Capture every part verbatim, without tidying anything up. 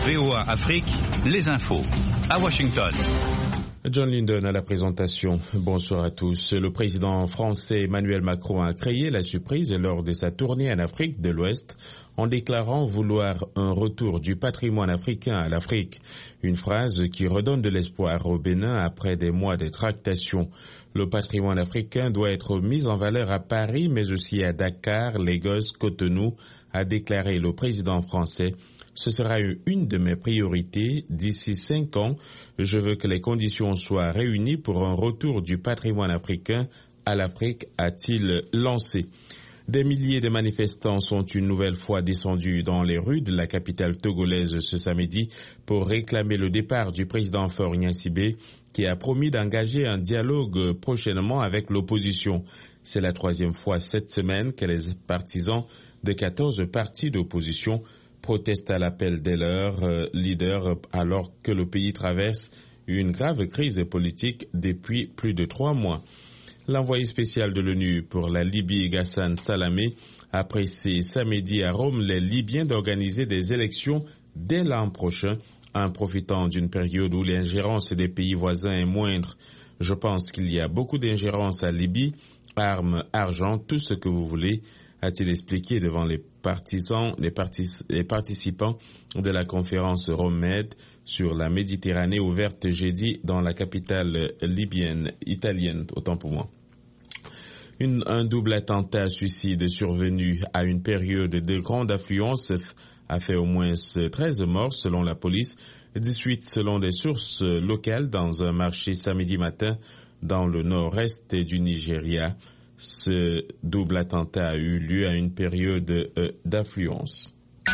V O A Afrique, les infos. À Washington. John Linden à la présentation. Bonsoir à tous. Le président français Emmanuel Macron a créé la surprise lors de sa tournée en Afrique de l'Ouest en déclarant vouloir un retour du patrimoine africain à l'Afrique. Une phrase qui redonne de l'espoir au Bénin après des mois de tractations. Le patrimoine africain doit être mis en valeur à Paris, mais aussi à Dakar, Lagos, Cotonou, a déclaré le président français. Ce sera une de mes priorités. D'ici cinq ans, je veux que les conditions soient réunies pour un retour du patrimoine africain à l'Afrique, a-t-il lancé. Des milliers de manifestants sont une nouvelle fois descendus dans les rues de la capitale togolaise ce samedi pour réclamer le départ du président Faure Gnassingbé qui a promis d'engager un dialogue prochainement avec l'opposition. C'est la troisième fois cette semaine que les partisans de quatorze partis d'opposition protestent à l'appel de leurs euh, leaders alors que le pays traverse une grave crise politique depuis plus de trois mois. L'envoyé spécial de l'ONU pour la Libye, Ghassan Salamé, a pressé samedi à Rome les Libyens d'organiser des élections dès l'an prochain, en profitant d'une période où l'ingérence des pays voisins est moindre. Je pense qu'il y a beaucoup d'ingérence à Libye, armes, argent, tout ce que vous voulez, a-t-il expliqué devant les partisans, les, partic- les participants de la conférence Rome-Med sur la Méditerranée ouverte jeudi dans la capitale libyenne, italienne, autant pour moi. Une, un double attentat suicide survenu à une période de grande affluence a fait au moins treize morts selon la police, dix-huit selon des sources locales dans un marché samedi matin dans le nord-est du Nigeria. Ce double attentat a eu lieu à une période euh, d'affluence.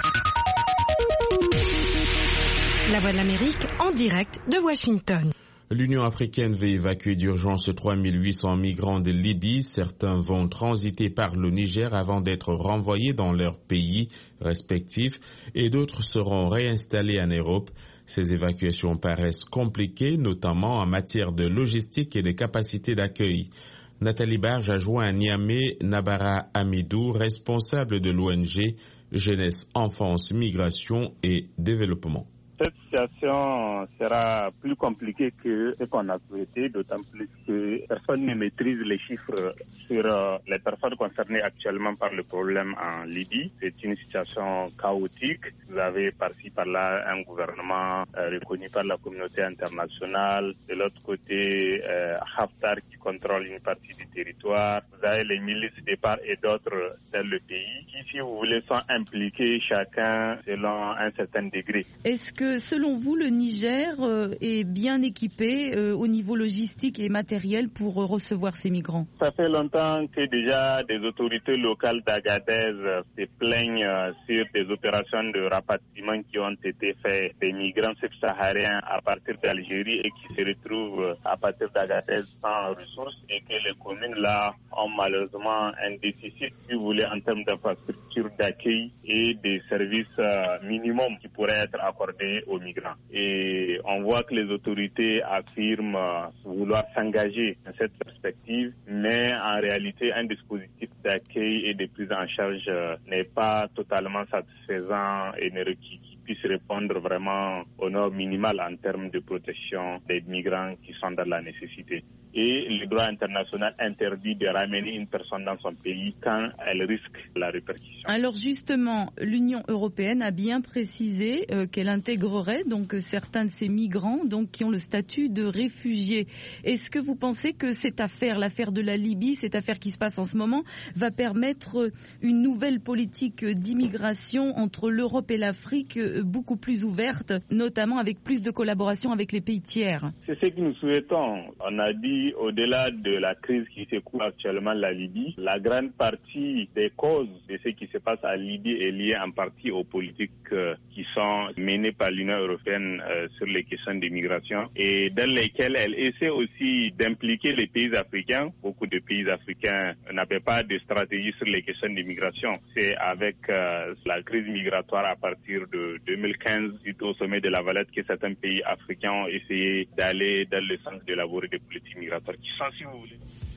La Voix de l'Amérique en direct de Washington. L'Union africaine veut évacuer d'urgence trois mille huit cents migrants de Libye. Certains vont transiter par le Niger avant d'être renvoyés dans leurs pays respectifs et d'autres seront réinstallés en Europe. Ces évacuations paraissent compliquées, notamment en matière de logistique et de capacité d'accueil. Nathalie Barge a joint à Niamey Nabara Amidou, responsable de l'O N G Jeunesse, Enfance, Migration et Développement. Cette situation sera plus compliquée que ce qu'on a souhaité, d'autant plus que personne ne maîtrise les chiffres sur les personnes concernées actuellement par le problème en Libye. C'est une situation chaotique. Vous avez par-ci par-là un gouvernement euh, reconnu par la communauté internationale. De l'autre côté, euh, Haftar qui contrôle une partie du territoire. Vous avez les milices de part et d'autre dans le pays qui, si vous voulez, sont impliqués chacun selon un certain degré. Est-ce que selon vous, le Niger euh, est bien équipé euh, au niveau logistique et matériel pour euh, recevoir ces migrants? Ça fait longtemps que déjà des autorités locales d'Agadez euh, se plaignent euh, sur des opérations de rapatriement qui ont été faites des migrants subsahariens à partir d'Algérie et qui se retrouvent euh, à partir d'Agadez sans ressources et que les communes là ont malheureusement un déficit, si vous voulez, en termes d'infrastructures d'accueil et des services euh, minimums qui pourraient être accordés aux migrants. Et on voit que les autorités affirment euh, vouloir s'engager dans cette perspective, mais en réalité, un dispositif d'accueil et de prise en charge euh, n'est pas totalement satisfaisant et ne requiert puisse répondre vraiment aux normes minimales en termes de protection des migrants qui sont dans la nécessité. Et le droit international interdit de ramener une personne dans son pays quand elle risque la répercussion. Alors justement, l'Union européenne a bien précisé euh, qu'elle intégrerait donc certains de ces migrants donc qui ont le statut de réfugiés. Est-ce que vous pensez que cette affaire, l'affaire de la Libye, cette affaire qui se passe en ce moment, va permettre une nouvelle politique d'immigration entre l'Europe et l'Afrique beaucoup plus ouverte, notamment avec plus de collaboration avec les pays tiers? C'est ce que nous souhaitons. On a dit, au-delà de la crise qui secoue actuellement la Libye, la grande partie des causes de ce qui se passe à Libye est liée en partie aux politiques euh, qui sont menées par l'Union européenne euh, sur les questions d'immigration et dans lesquelles elle essaie aussi d'impliquer les pays africains. Beaucoup de pays africains n'avaient pas de stratégie sur les questions d'immigration. C'est avec euh, la crise migratoire à partir de deux mille quinze, suite au sommet de la Valette, que certains pays africains ont essayé d'aller dans le sens d'élaborer des politiques migratoires qui sont, si vous voulez.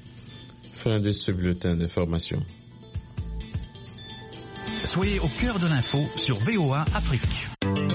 Fin de ce bulletin d'information. Soyez au cœur de l'info sur V O A Afrique.